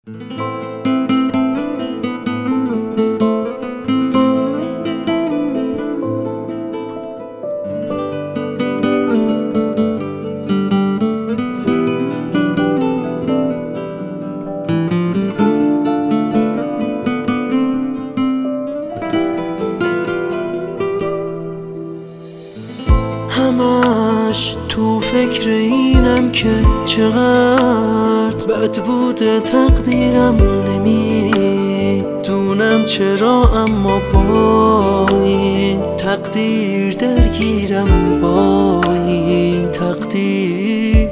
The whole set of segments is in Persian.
همش تو فکر اینم که چقدر بد بوده تقدیرم، نمیدونم چرا اما با این تقدیر درگیرم، با این تقدیر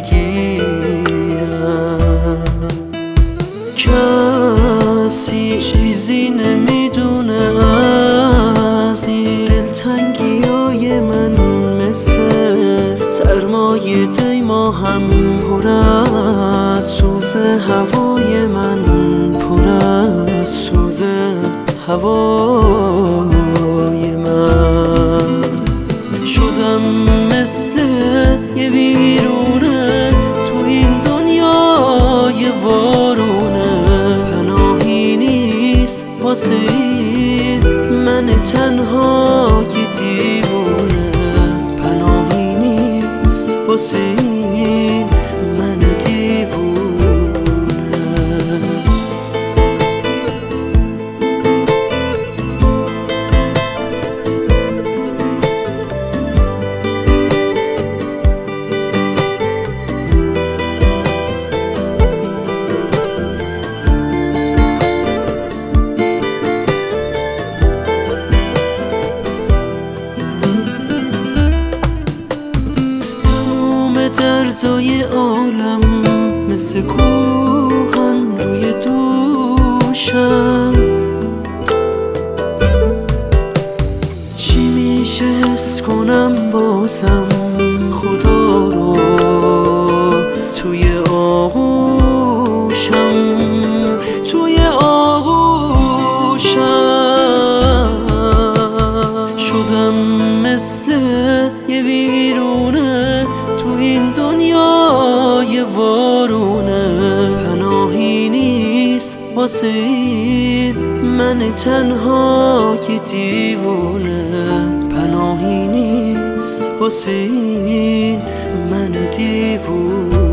درگیرم. کسی چیزی نمیدونه از این دلتنگیای من، سرمایه دیما هم پر از سوز هوای من، پر از سوز هوای من. شدم مثل یه ویرونه تو این دنیای وارونه، پناهی نیست واسه این من تنهای دیوونه، پناهی نیست واسه این من دیوونه. دردای عالم مثل کوهن روی دوشم، چی میشه حس کنم بازم خدا رو توی آغوشم، توی آغوشم. شدم مثل یه ویرونه تو این دنیای وارونه، پناهی نیست واسه این من تنهای دیوونه، پناهی نیست واسه این من دیوونه.